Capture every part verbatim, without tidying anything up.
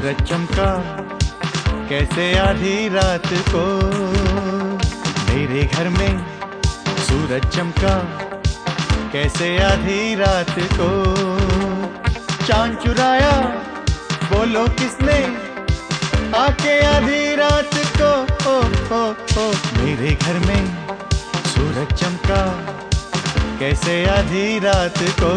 सूरज चमका कैसे आधी रात को, मेरे घर में सूरज चमका कैसे आधी रात को। चांद चुराया बोलो किसने आके आधी रात को, ओ, ओ, ओ, मेरे घर में सूरज चमका कैसे आधी रात को।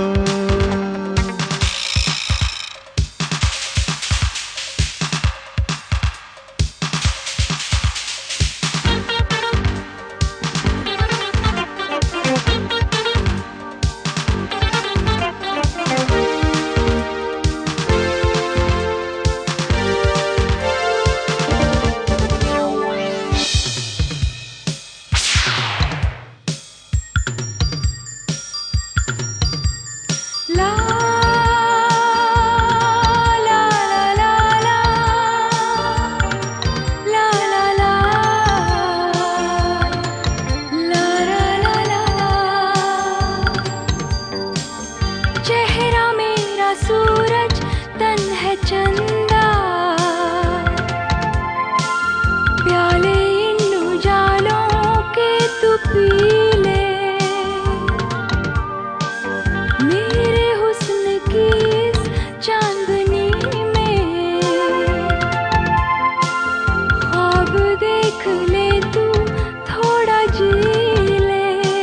सूरज तन है चंदा, प्याले इन उजालों के तू पी ले, मेरे हुस्न की इस चांदनी में ख्वाब देख ले तू थोड़ा जी ले।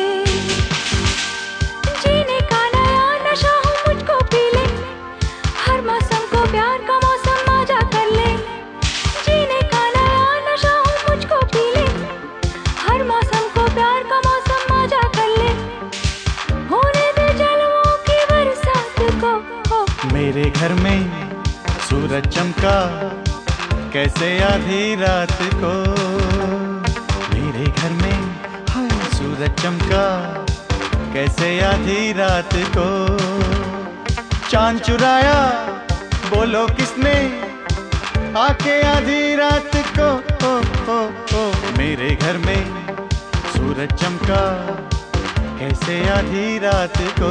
जीने का नया नशा हो मुझको पी ले, हर मौसम को प्यार का मौसम मजा कर ले। जीने का नया नशा हो मुझको पी ले, हर मौसम को प्यार का मौसम मजा कर ले। होने दे जलवों की बरसात को, हो। मेरे घर में सूरज चमका कैसे आधी रात को, मेरे घर में हाय सूरज चमका कैसे आधी रात को। चांद चुराया बोलो किसने आके आधी रात को, ओ, ओ, ओ, मेरे घर में सूरज चमका कैसे आधी रात को।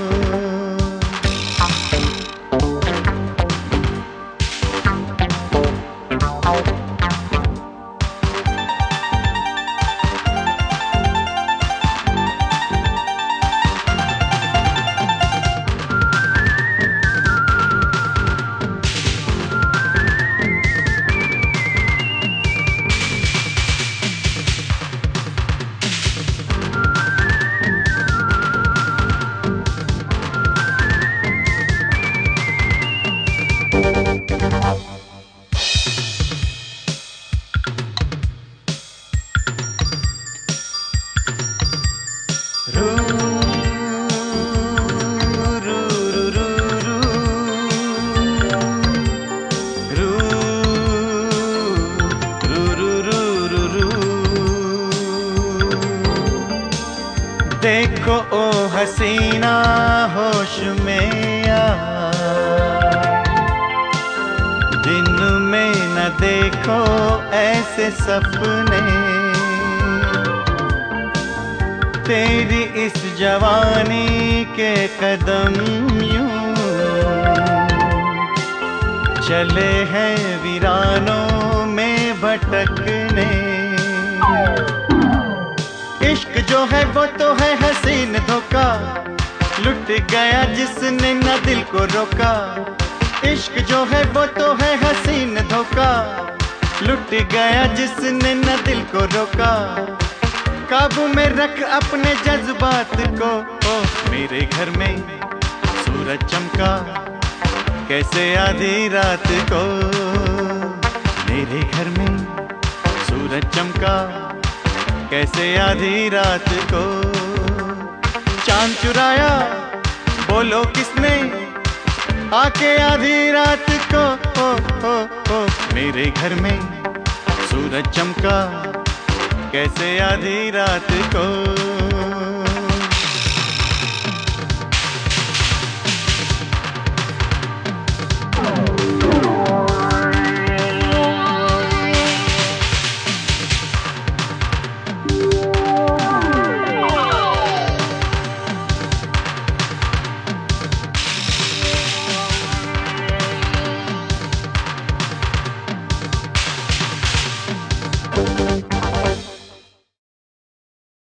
देखो ओ हसीना होश में आ, दिन में न देखो ऐसे सपने, तेरी इस जवानी के कदम यूं चले हैं वीरानों में भटकने। इश्क जो है वो तो है हसीन धोखा, लुट गया जिसने न दिल को रोका। इश्क जो है वो तो है हसीन धोखा, लुट गया जिसने न दिल को रोका। काबू में रख अपने जज्बात को, ओ मेरे घर में सूरज चमका कैसे आधी रात को, मेरे घर में सूरज चमका कैसे आधी रात को। चांद चुराया बोलो किसने आके आधी रात को, ओ, ओ, ओ, मेरे घर में सूरज चमका कैसे आधी रात को।